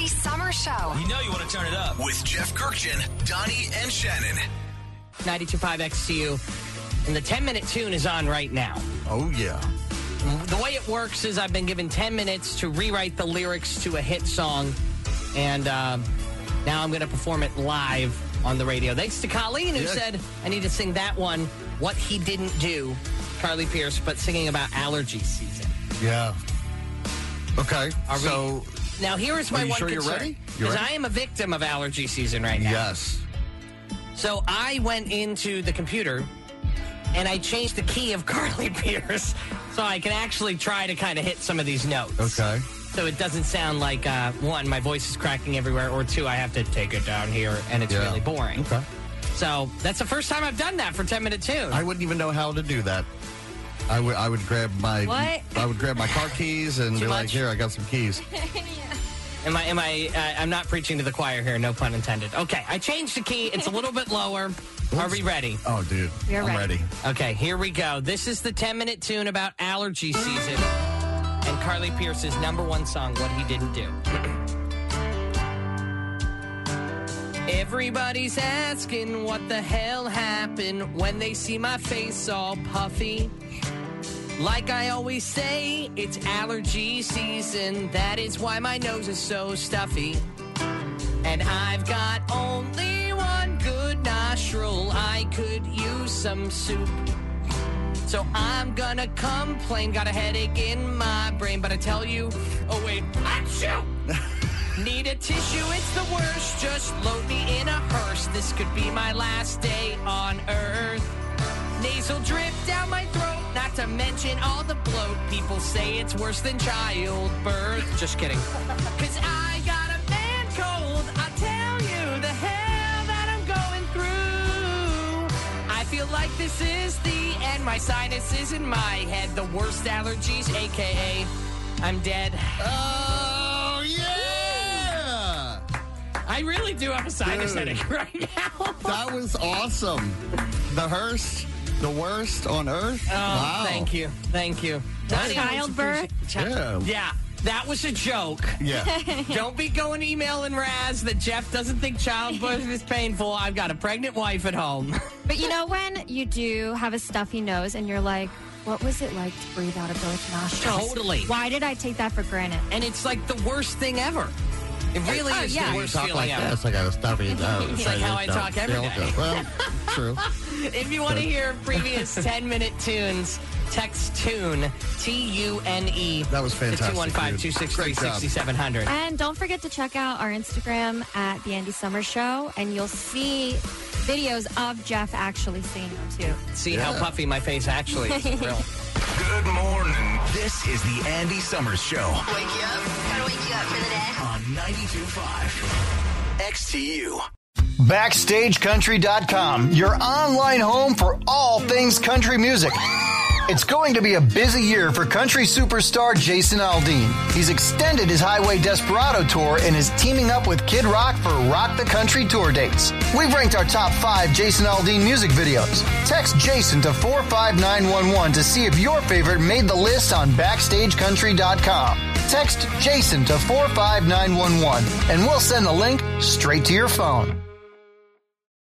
Andy Summer Show. You know you want to turn it up. With Jeff Kirkjian, Donnie, and Shannon. 92.5 XTU. And the 10-minute tune is on right now. Oh, yeah. The way it works is I've been given 10 minutes to rewrite the lyrics to a hit song. And now I'm going to perform it live on the radio. Thanks to Colleen, who said I need to sing that one, What He Didn't Do. Carly Pierce, but singing about allergy season. Yeah. Okay. Now, here is my one sure concern. You're ready? Because I am a victim of allergy season right now. Yes. So I went into the computer and I changed the key of Carly Pierce so I can actually try to kind of hit some of these notes. Okay. So it doesn't sound like, one, my voice is cracking everywhere, or two, I have to take it down here and it's really boring. Okay. So that's the first time I've done that for 10-minute tune. I wouldn't even know how to do that. I would grab my car keys and be like, here, I got some keys. I'm not preaching to the choir here, no pun intended. Okay, I changed the key. It's a little bit lower. Are we ready? Oh, dude. I'm ready. Okay, here we go. This is the 10-minute tune about allergy season and Carly Pierce's #1 song, What He Didn't Do. Everybody's asking what the hell happened when they see my face all puffy. Like I always say, it's allergy season. That is why my nose is so stuffy. And I've got only one good nostril. I could use some soup. So I'm gonna complain. Got a headache in my brain. But I tell you, oh wait, achoo! Need a tissue, it's the worst. Just load me in a hearse. This could be my last day on earth. Nasal drip down my throat, not to mention all the bloat. People say it's worse than childbirth. Just kidding. Cause I got a man cold. I'll tell you the hell that I'm going through. I feel like this is the end. My sinuses in my head. The worst allergies, a.k.a. I'm dead. Oh, yeah! I really do have a sinus headache right now. That was awesome. The hearse. The worst on earth? Oh, wow. Thank you. Childbirth? Yeah, that was a joke. Yeah. Don't be going emailing Raz that Jeff doesn't think childbirth is painful. I've got a pregnant wife at home. But you know when you do have a stuffy nose and you're like, what was it like to breathe out of both nostrils? Totally. Why did I take that for granted? And it's like the worst thing ever. It really is the worst feeling ever. This, I got a stuffy nose. It's like how I talk every day. Well, true. If you want to hear previous 10-minute tunes, text TUNE, T-U-N-E. That was fantastic. To 215-263-6700. And don't forget to check out our Instagram at The Andy Summer Show, and you'll see videos of Jeff actually singing them, too. See how puffy my face actually is. Real. Good morning. This is the Andy Summers Show. Wake you up. Gotta wake you up for the day. On 92.5 XTU. BackstageCountry.com, your online home for all things country music. It's going to be a busy year for country superstar Jason Aldean. He's extended his Highway Desperado tour and is teaming up with Kid Rock for Rock the Country tour dates. We've ranked our top 5 Jason Aldean music videos. Text Jason to 45911 to see if your favorite made the list on BackstageCountry.com. Text Jason to 45911 and we'll send the link straight to your phone.